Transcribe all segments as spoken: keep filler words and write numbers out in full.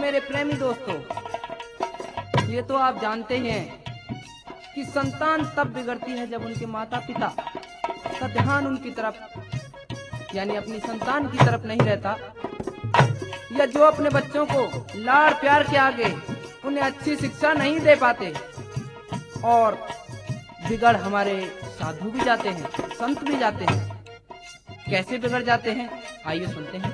मेरे प्रेमी दोस्तों, ये तो आप जानते हैं कि संतान तब बिगड़ती है जब उनके माता पिता का ध्यान उनकी तरफ यानी अपनी संतान की तरफ नहीं रहता, या जो अपने बच्चों को लाड़ प्यार के आगे उन्हें अच्छी शिक्षा नहीं दे पाते। और बिगड़ हमारे साधु भी जाते हैं, संत भी जाते हैं। कैसे बिगड़ जाते हैं, आइए सुनते हैं।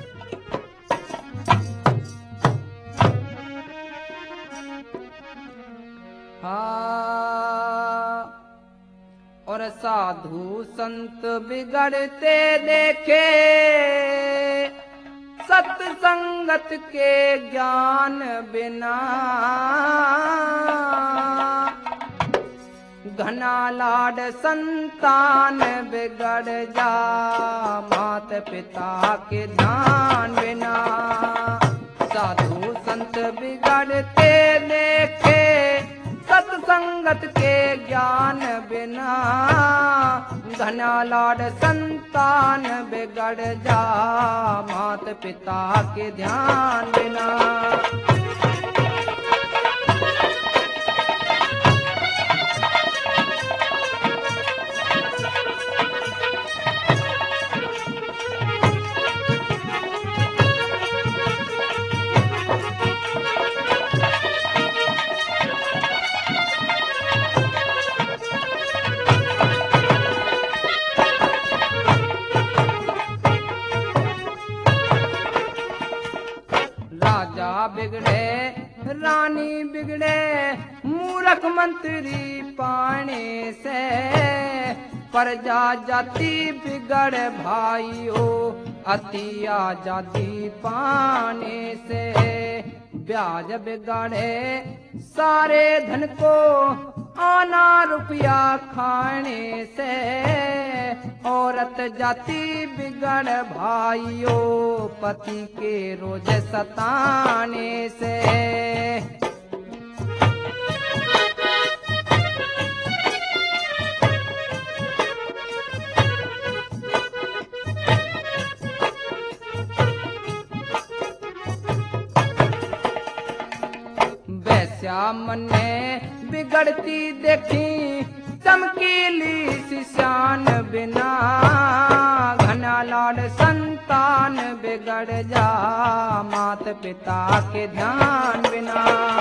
हाँ, और साधु संत बिगड़ते देखे, सत्संगत के ज्ञान बिना। घना लाड संतान बिगड़ जा, मात पिता के ध्यान बिना। साधु संत बिगड़ते देखे, सत्संगत के ज्ञान बिना। घना लाड संतान बिगड़ जा, मात पिता के ध्यान बिना। बिगड़े रानी बिगड़े, मूर्ख मंत्री पाने से। प्रजा जाति बिगड़ भाइयों, अति आजादी पाने से। ब्याज बिगड़े सारे धन को, आना रुपया खाने से। औरत जाति बिगड़ भाइयों, पति के रोज सताने से। वैश्या मन ने बिगड़ती देखी, चमकीली सी शान बिना। घना लाड संतान बिगड़ जा, मात पिता के ध्यान बिना।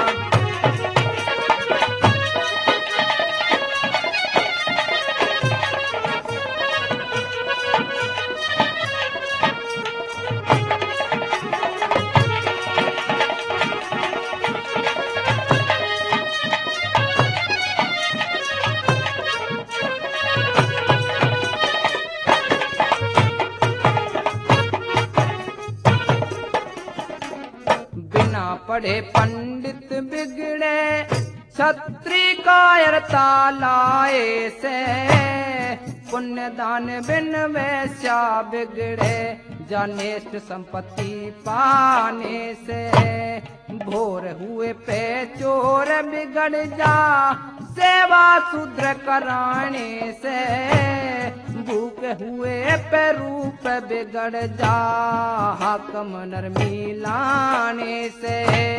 पढ़े पंडित बिगड़े, छत्री कायरता लाए से। पुण्य दान बिन वैश्या बिगड़े, जनेष्ठ संपत्ति पाने से। भोर हुए पे चोर बिगड़ जा, सेवा शूद्र कराने से। भूख हुए पे रूप बिगड़ जा, हाकम नरमी लाने से।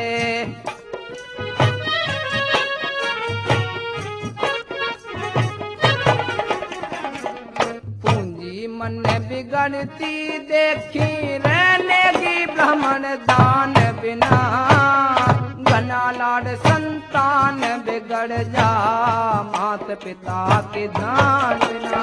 पूंजी मन बिगड़ती देखी, रहने की ब्राह्मण दान बिना। घना लाड संतान बिगड़ जा, मात पिता के ध्यान बिना।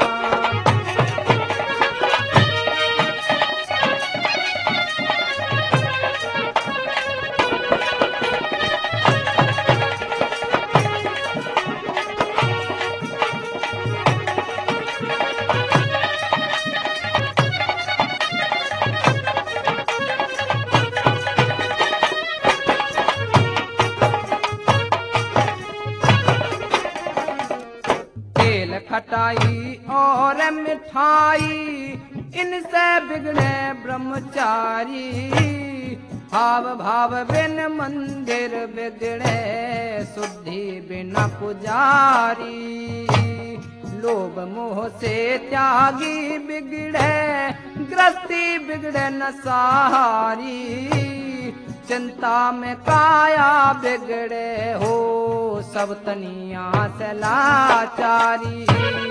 खटाई और मिठाई, इनसे बिगड़े ब्रह्मचारी। हाव भाव बिन मंदिर बिगड़े, शुद्धि बिना पुजारी। लोभ मोह से त्यागी बिगड़े, गृहस्थी बिगड़े न सहारी। चिंता में काया बिगड़े हो सब तनिया से लाचारी।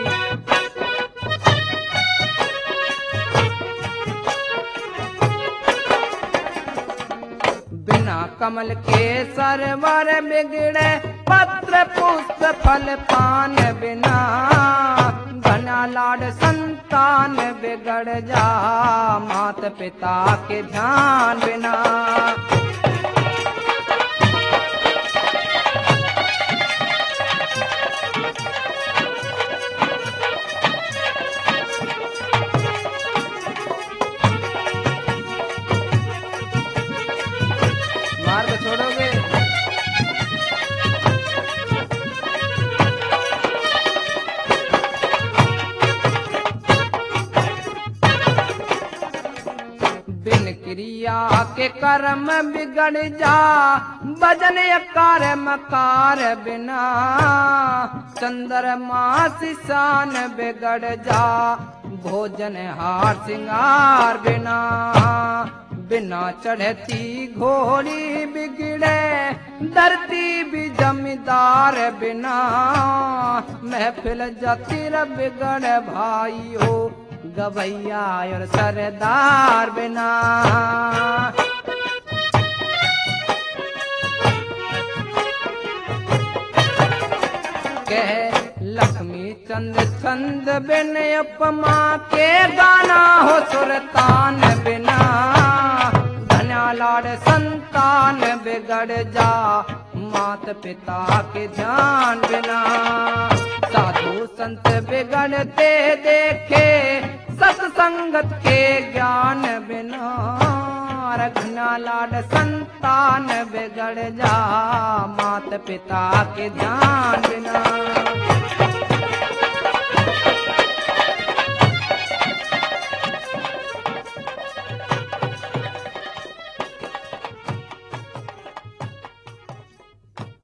बिना कमल के सरवर बिगड़े पत्र पुष्प फल पान बिना। घना लाड संतान बिगड़ जा मात पिता के ध्यान बिना। मार्ग छोड़ोगे बिन क्रिया के कर्म बिगड़ जा भजन कार्य मकार बिना। चंद्रमा शान बिगड़ जा भोजन हार सिंगार बिना। बिना चढ़ती घोड़ी बिगड़े धरती भी जमींदार बिना। महफिल जतिर बिगड़ भाई हो गवैया और सरदार बिना। कह लक्ष्मी चंद छंद बिन उपमा के गाना हो सुरतान बिना। धन्या लाड संतान बिगड़ जा मात पिता के ध्यान बिना। साधु संत बिगड़ते देखे सत्संगत के ज्ञान बिना। रघुना लाड संतान बिगड़ जा मात पिता के ध्यान बिना।